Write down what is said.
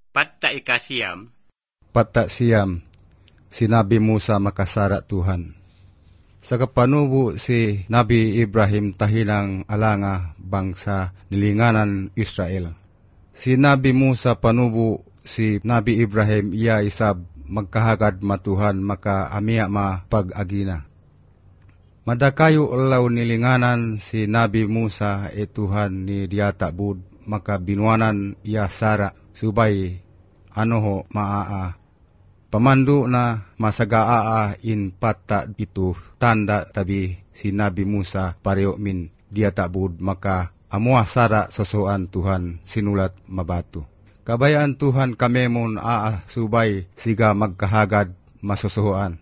Patta ikasiyam, Patta siyam, sinabi Musa makasara Tuhan. Sa kapanubo si Nabi Ibrahim tahinang alanga bangsa nilinganan Israel. Si Nabi Musa panubo si Nabi Ibrahim iya isab magkahagad matuhan maka amiya ma pag-agina. Madakayo ulaw nilinganan si Nabi Musa Tuhan ni diyata bud maka binuanan iya sara subay anoho maa. Pamandu na masagaa in patta itu tanda tabi si Nabi Musa pareo min diyata bud maka amua sara sosoan Tuhan sinulat mabatu. Kabayaan Tuhan kamemon subay siga magkahagad masosoan.